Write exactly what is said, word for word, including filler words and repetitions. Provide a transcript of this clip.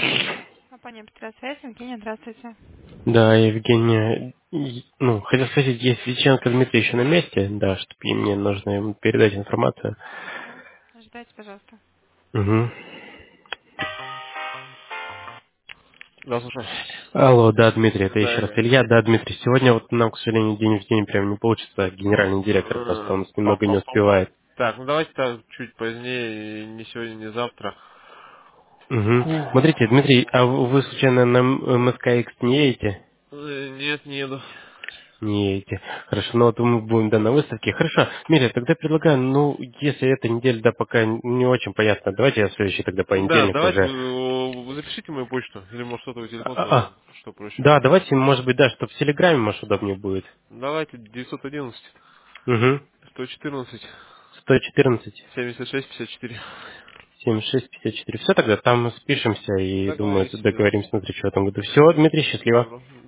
Компания «Быстрая связь», Евгения, здравствуйте. Да, Евгения, и- ну, хотел спросить, есть Виченко Дмитрий еще на месте, да, чтобы мне нужно ему передать информацию. Мгм. Ожидайте, пожалуйста. Угу. Да, слушай. Алло, да, Дмитрий, это Да, еще раз Илья. Илья, да, Дмитрий. Сегодня вот нам, к сожалению, день в день прям не получится, генеральный директор просто Э, он по- немного не по- по- успевает. Так, ну давайте так чуть позднее, не сегодня, не завтра. Угу. Фу. Смотрите, Дмитрий, а вы вы случайно на эм эс ка икс не едете? Э, Нет, не еду. Не эти. Хорошо, ну вот мы будем, да, на выставке. Хорошо, Миря, тогда предлагаю, ну, если эта неделя, да, пока не очень понятно, давайте я в следующий тогда Да, понедельник давайте уже. э, вы запишите мою почту, или может сотовый телефон А, свой, а, что проще. да, давайте, может быть, да, чтобы в Телеграме, может, удобнее будет. Давайте девятьсот одиннадцать Угу. сто четырнадцать сто четырнадцать семьдесят шесть пятьдесят четыре. семьдесят шесть пятьдесят четыре. Все тогда там спишемся и, думаю, Договорились, свяжемся. договоримся на встречу в этом году. Все, Дмитрий, счастливо. Добро.